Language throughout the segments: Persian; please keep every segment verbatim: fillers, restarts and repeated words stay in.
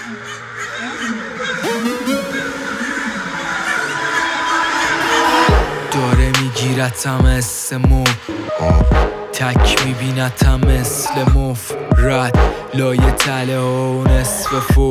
داره میگیرتم مثل مو، تک میبینتم مثل مف، رد لایه تله و نصف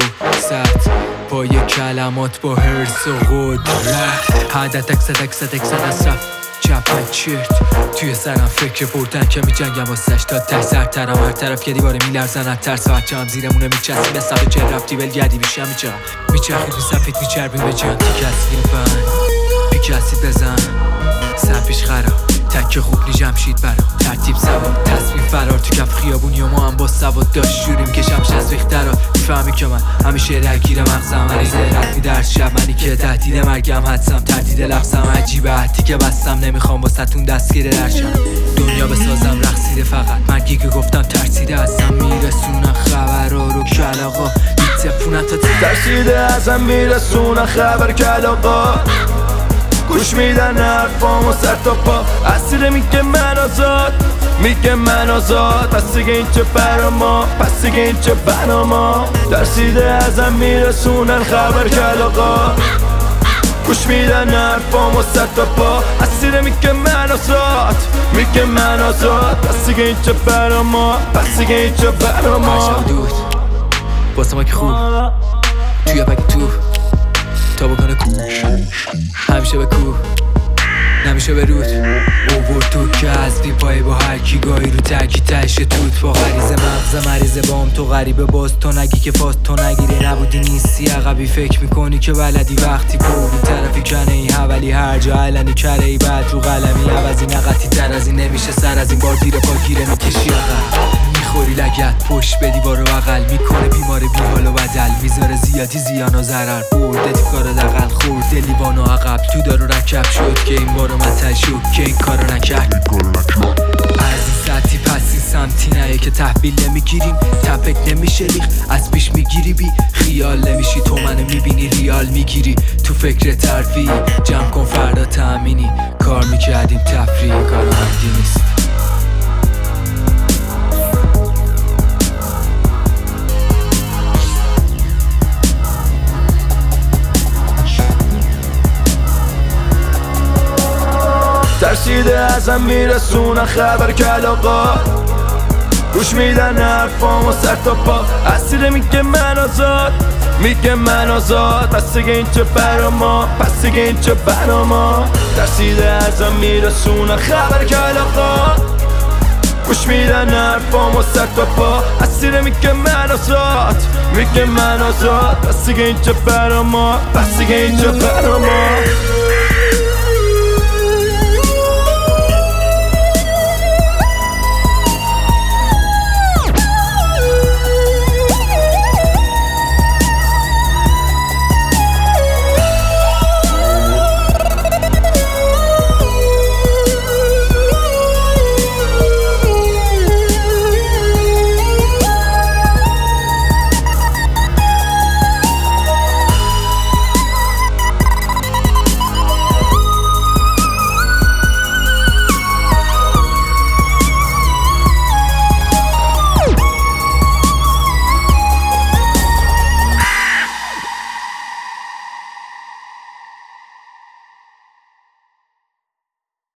فرصت پای کلمات با حرص و قدرت. حدت اکسد اکسد اکسد از رفت چپ چرت توی سرم فکر بردن که می جنگم واسش تا ته سرترم هر طرف که دیواره میلرزن از ترس و هرچه هم زیرمونه میچسبیم به صفحه چه رفتی ولگردی بیشم میچم میچرخید می سفید میچربیم به جان تیک اسید بند پیک اسید بزن سرپیش خراب تک خوب لی جمشید برا ترتیب سواد تصمیم فرار تو کف خیابونی و ما هم با سواد داشت جوریم که شمش از ریخترا میفهمی که من همیشه درگیر مغزم عریضه رفتی در شب منی که تهدید مرگم حدسم تردید لفظم عجیبه حتی که بستم نمیخوام باستون دستگیر درشم دنیا بسازم رقصیده فقط مرگی که گفتم ترسیده ازم میرسونن خبرها رو کلاغا میتپونن تا ترسیده ازم میرسونن خبر کلاغا گوش میدن حرفامو سر تا پا اسیره میگه من آزاد میگه من آزاد پس دیگه این چه برا ما پس دیگه این چه بنا ما ترسیده ازم میرسونن خبر کلاغا گوش میدن حرفامو سر تا پا اسیره میگه من آزاد میگه من آزاد پس دیگه این چه برا ما پس دیگه این چه بنا ما دود واسه ما که خوب توی بگی تو تا بکنه کو همیشه به کو نمیشه به رود اوور تو که از بی پای با هر کی گاهی رو ترکی تش توت با غریزه مغز مریضه بام تو غریبه باز تو نگی که فاز تو نگیری نبودی نیستی عقبی فکر میکنی که بلدی وقتی پرو طرفی کنه ای حولی هر جا علنی کره ای بعد رو قلمی عوضی نقطی تر از این نمیشه سر از این بار دیر پا گیره میکشی عقب میخوری لگت پشت به دیوار و بغل میکنه بیمار بی حال و بدل میذاره زیادی زیان و ضرر برده تو کار دقل خورده لیوان و عقب تو دارو رکب شد که این بارو متل شد که این کارو نکرد از این سطحی پس این سمتی نه که تحویل نمیگیریم تپک نمیشه ریخ از پیش میگیری بی خیال نمیشی تو منو میبینی ریال میگیری تو فکر ترفیع جمع کن فردا تأمینی کار میکردیم تفریح کار عمدی نیست ترسیده ازم میرسونن خبر کلاغا گوش میدن حرفامو سر تا پا اسیره میگه من آزاد میگه من آزاد پس دیگه این چه برا ما پس دیگه این چه بنا ما ترسیده ازم میرسونن خبر کلاغا گوش میدن حرفامو سر تا پا اسیره میگه من آزاد میگه من آزاد پس دیگه این چه برا ما پس دیگه این چه بنا ما